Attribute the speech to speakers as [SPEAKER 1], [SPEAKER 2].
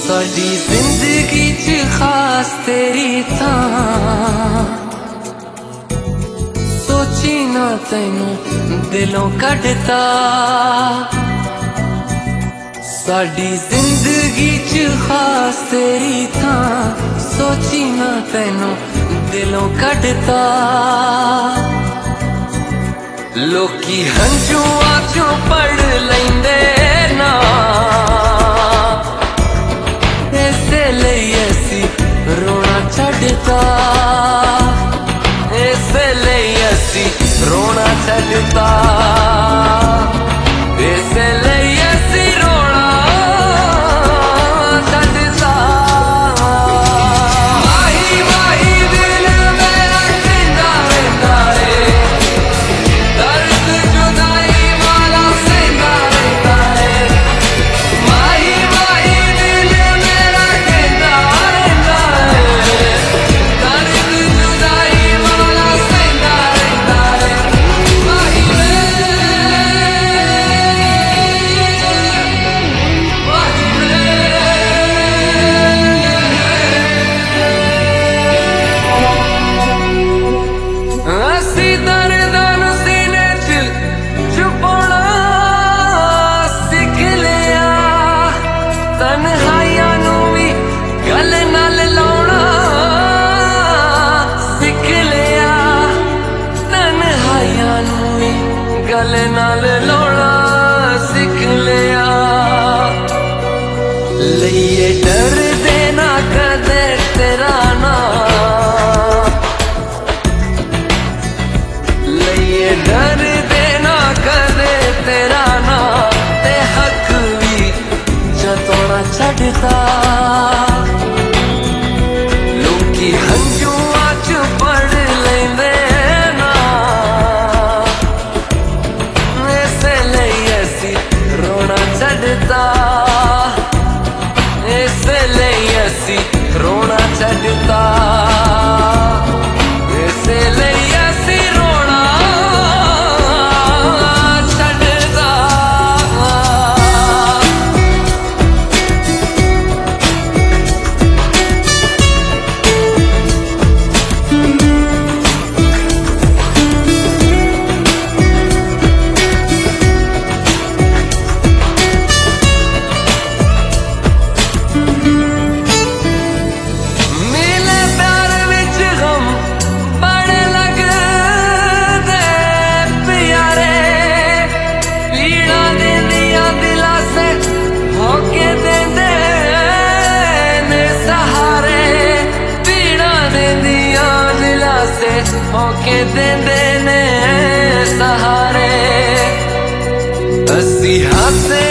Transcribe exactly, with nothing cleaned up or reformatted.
[SPEAKER 1] साडी जिंदगी च खास तेरी थां सोची ना तैनू दिलों कढ़ता। साडी जिंदगी च खास तेरी थां सोची ना तैनू दिलों कढ़ता। लोकी हंझुआं चों पढ़ लेंदे ना रोना छड्डता। इसलिए असी रोना छड्डता। इसलिए असी रोना छड्डता। माही माही दिल मेरा कहंदा रहिंदा है दर्द जुदाई वाला सहंदा रहिंदा है। माही माही दिल मेरा कहंदा गले नाल लौड़ा सीख लिया। लिए डर देना कदे तेरा ना लिए डर देना कदे तेरा ना ते हक भी जतोना छड्डता। लोकी हंझुआं च पढ़ लेंदे छड्डता। इसलिए असी रोना छड्डता। इसलिए असी रोना छड्डता। होके देंदे ने सहारे असी हासे